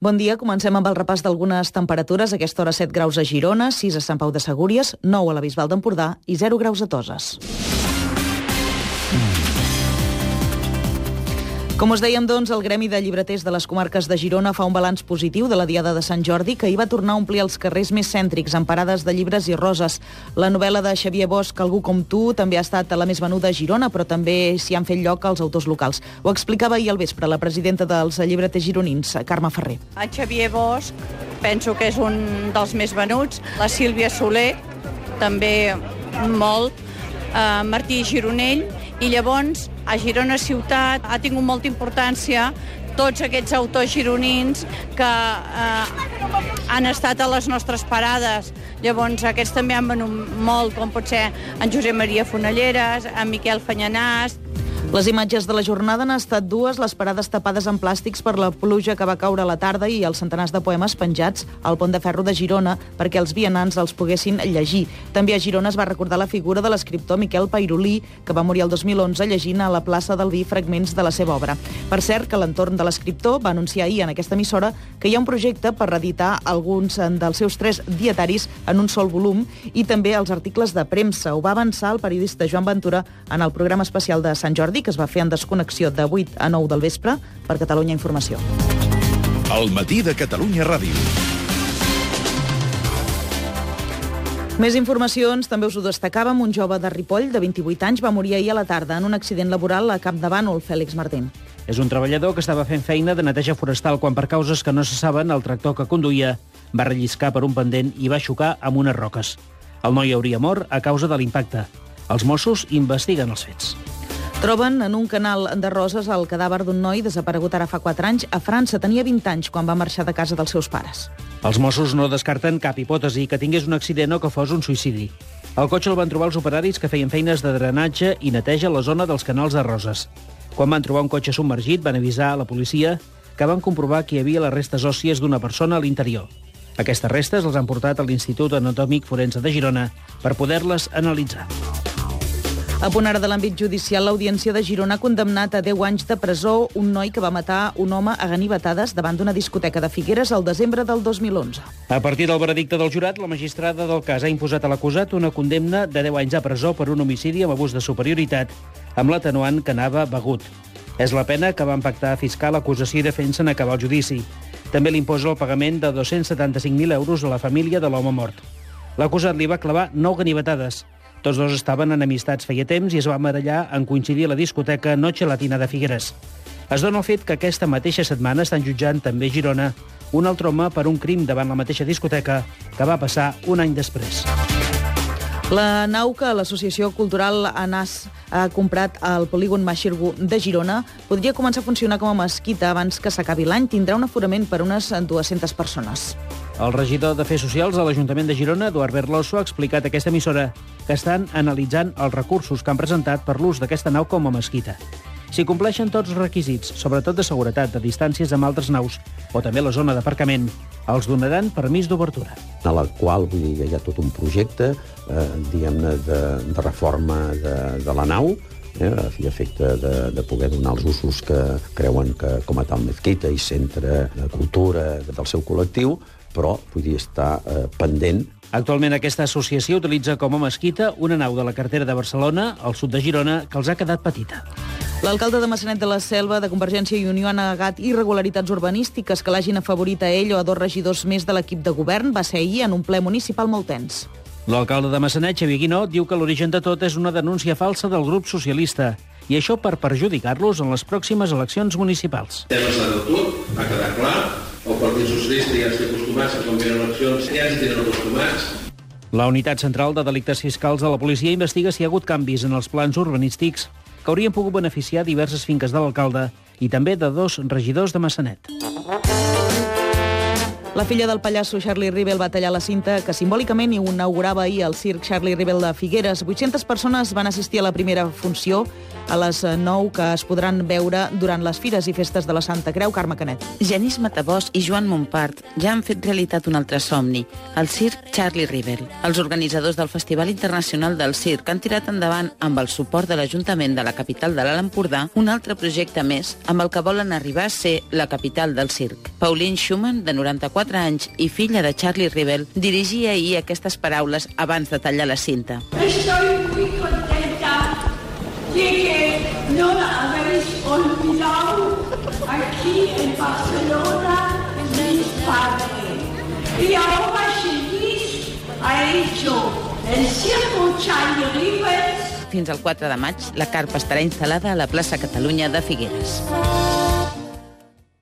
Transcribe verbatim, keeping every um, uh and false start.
Bon dia, comencem amb el repàs d'algunes temperatures. A aquesta hora set graus a Girona, sis a Sant Pau de Segúries, nou a la Bisbal d'Empordà i zero graus a Toses. Com us dèiem, doncs, el Gremi de Llibreters de les comarques de Girona fa un balanç positiu de la Diada de Sant Jordi, que hi va tornar a omplir els carrers més cèntrics amb parades de llibres i roses. La novel·la de Xavier Bosch, Algú com tu, també ha estat la més venuda a Girona, però també s'hi han fet lloc als autors locals. Ho explicava ahir al vespre la presidenta dels llibreters gironins, Carme Ferrer. En Xavier Bosch penso que és un dels més venuts, la Sílvia Soler també molt, eh, Martí Gironell, i llavors a Girona ciutat ha tingut molta importància tots aquests autors gironins que eh, han estat a les nostres parades. Llavors aquests també han venut molt, com pot ser en Josep Maria Fonalleres, en Miquel Fanyanàs. Les imatges de la jornada han estat dues, les parades tapades amb plàstics per la pluja que va caure a la tarda i els centenars de poemes penjats al Pont de Ferro de Girona perquè els vianants els poguessin llegir. També a Girona es va recordar la figura de l'escriptor Miquel Pairolí, que va morir el dos mil onze llegint a la plaça del Vi fragments de la seva obra. Per cert, que l'entorn de l'escriptor va anunciar ahir en aquesta emissora que hi ha un projecte per reeditar alguns dels seus tres dietaris en un sol volum i també els articles de premsa. Ho va avançar el periodista Joan Ventura en el programa especial de Sant Jordi, que es va fer en desconnexió de vuit a nou del vespre per Catalunya Informació. El matí de Catalunya Ràdio. Més informacions, també us ho destacàvem. Un jove de Ripoll, de vint-i-vuit anys, va morir ahir a la tarda en un accident laboral a Campdevànol, Fèlix Martín. És un treballador que estava fent feina de neteja forestal quan, per causes que no se saben, el tractor que conduïa va relliscar per un pendent i va xocar amb unes roques. El noi hauria mort a causa de l'impacte. Els Mossos investiguen els fets. Troben en un canal de Roses el cadàver d'un noi desaparegut ara fa quatre anys a França. Tenia vint anys quan va marxar de casa dels seus pares. Els Mossos no descarten cap hipòtesi que tingués un accident o que fos un suïcidi. El cotxe el van trobar els operaris que feien feines de drenatge i neteja a la zona dels canals de Roses. Quan van trobar un cotxe submergit, van avisar a la policia que van comprovar que hi havia les restes òssies d'una persona a l'interior. Aquestes restes les han portat a l'Institut Anatòmic Forense de Girona per poder-les analitzar. A punt ara de l'àmbit judicial, l'Audiència de Girona ha condemnat a deu anys de presó un noi que va matar un home a ganivetades davant d'una discoteca de Figueres al desembre del dos mil onze. A partir del veredicte del jurat, la magistrada del cas ha imposat a l'acusat una condemna de deu anys a presó per un homicidi amb abús de superioritat, amb l'atenuant que anava begut. És la pena que van pactar fiscal, acusació i defensa en acabar el judici. També li imposa el pagament de dos-cents setanta-cinc mil euros a la família de l'home mort. L'acusat li va clavar nou ganivetades. Tots dos estaven enemistats feia temps i es va amarellar en coincidir a la discoteca Noche Latina de Figueres. Es dona el fet que aquesta mateixa setmana estan jutjant també a Girona un altre home per un crim davant la mateixa discoteca que va passar un any després. La nau que l'Associació Cultural ANAS ha comprat al polígon Maxirgu de Girona podria començar a funcionar com a mesquita abans que s'acabi l'any. Tindrà un aforament per unes dues-centes persones. El regidor d'Afers Socials de l'Ajuntament de Girona, Eduard Berloso, ha explicat a aquesta emissora que estan analitzant els recursos que han presentat per l'ús d'aquesta nau com a mesquita. Si compleixen tots els requisits, sobretot de seguretat, de distàncies amb altres naus o també la zona d'aparcament, els donaran permís d'obertura. A la qual vull dir, hi ha tot un projecte eh, diguem-ne de, de reforma de, de la nau, eh, a fi efecte de, de poder donar els usos que creuen que com a tal mesquita i centre de cultura del seu col·lectiu, però podria estar eh, pendent. Actualment aquesta associació utilitza com a mesquita una nau de la cartera de Barcelona, al sud de Girona, que els ha quedat petita. L'alcalde de Maçanet de la Selva, de Convergència i Unió, ha negat irregularitats urbanístiques que l'hagin afavorit a ell o a dos regidors més de l'equip de govern. Va ser ahir en un ple municipal molt tens. L'alcalde de Maçanet, Xavier Guinó, diu que l'origen de tot és una denúncia falsa del grup socialista, i això per perjudicar-los en les pròximes eleccions municipals. Temes de tot, va quedar clar, el Partit Socialista ja està acostumats a quan venen eleccions, ja ens tenen acostumats. La Unitat Central de Delictes Fiscals de la policia investiga si hi ha hagut canvis en els plans urbanístics que haurien pogut beneficiar diverses finques de l'alcalde i també de dos regidors de Maçanet. La filla del pallasso Charlie Rivel va tallar la cinta que simbòlicament inaugurava ahir el circ Charlie Rivel de Figueres. vuit-centes persones van assistir a la primera funció a les nou que es podran veure durant les fires i festes de la Santa Creu. Carme Canet. Genís Matabós i Joan Montpart ja han fet realitat un altre somni, el circ Charlie Rivel. Els organitzadors del Festival Internacional del Circ han tirat endavant, amb el suport de l'Ajuntament de la capital de l'Alt Empordà, un altre projecte més amb el que volen arribar a ser la capital del circ. Pauline Schumann, de noranta-quatre anys i filla de Charlie Rivel, dirigia ahir aquestes paraules abans de tallar la cinta. Estoy muy contenta de que no la habéis olvidado aquí en Barcelona mis padres. Y ahora Genís ha hecho el circo Charlie Rivel. Fins al quatre de maig, la carpa estarà instal·lada a la plaça Catalunya de Figueres.